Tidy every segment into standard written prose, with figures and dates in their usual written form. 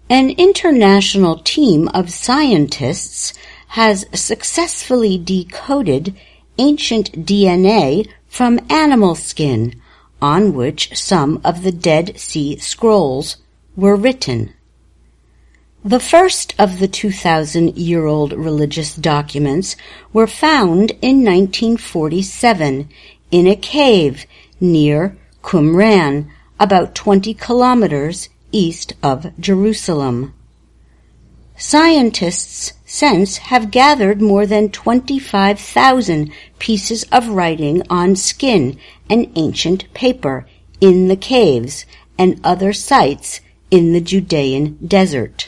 An international team of scientists has successfully decoded ancient DNA from animal skin, on which some of the Dead Sea Scrolls were written. The first of the 2,000-year-old religious documents were found in 1947 in a cave near Qumran, about 20 kilometers east of Jerusalem. Scientists since have gathered more than 25,000 pieces of writing on skin and ancient paper in the caves and other sites in the Judean desert.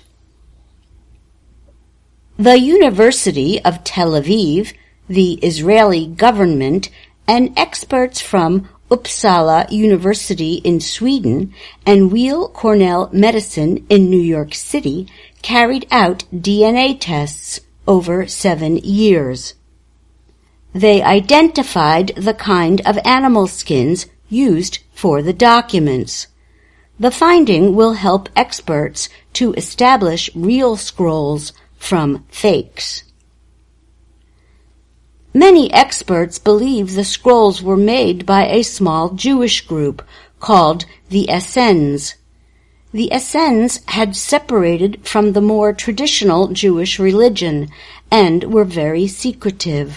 The University of Tel Aviv, the Israeli government, and experts from Uppsala University in Sweden and Weill Cornell Medicine in New York City carried out DNA tests over 7 years. They identified the kind of animal skins used for the documents. The finding will help experts to establish real scrolls from fakes. Many experts believe the scrolls were made by a small Jewish group called the Essenes. The Essenes had separated from the more traditional Jewish religion and were very secretive.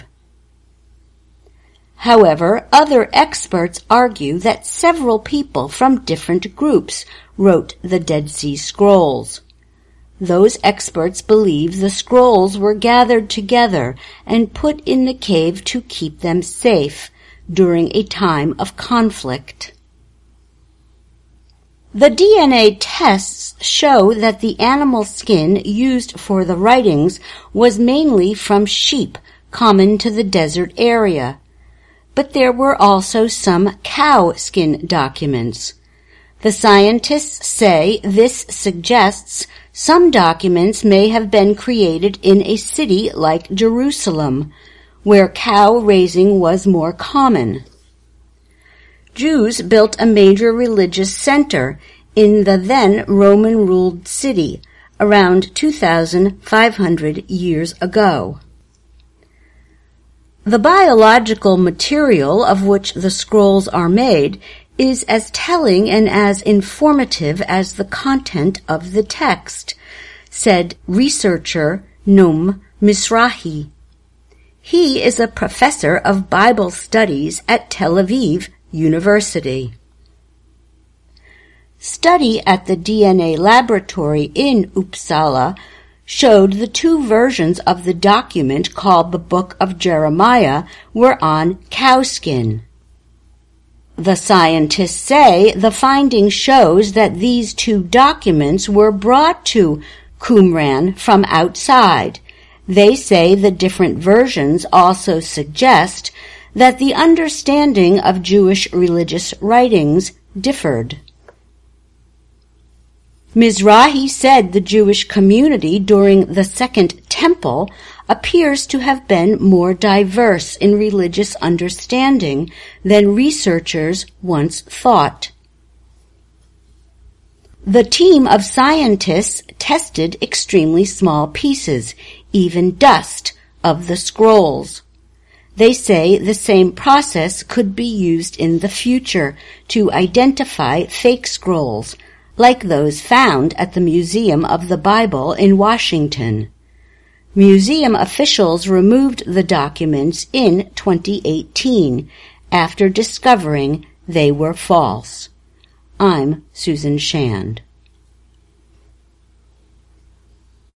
However, other experts argue that several people from different groups wrote the Dead Sea Scrolls. Those experts believe the scrolls were gathered together and put in the cave to keep them safe during a time of conflict. The DNA tests show that the animal skin used for the writings was mainly from sheep common to the desert area, but there were also some cow skin documents. The scientists say this suggests some documents may have been created in a city like Jerusalem, where cow raising was more common. Jews built a major religious center in the then Roman-ruled city around 2,500 years ago. The biological material of which the scrolls are made is as telling and as informative as the content of the text, said researcher Noam Mizrahi. He is a professor of Bible studies at Tel Aviv University. Study at the DNA laboratory in Uppsala showed the two versions of the document called the Book of Jeremiah were on cowskin. The scientists say the finding shows that these two documents were brought to Qumran from outside. They say the different versions also suggest that the understanding of Jewish religious writings differed. Mizrahi said the Jewish community during the Second Temple appears to have been more diverse in religious understanding than researchers once thought. The team of scientists tested extremely small pieces, even dust, of the scrolls. They say the same process could be used in the future to identify fake scrolls, like those found at the Museum of the Bible in Washington. Museum officials removed the documents in 2018 after discovering they were false. I'm Susan Shand.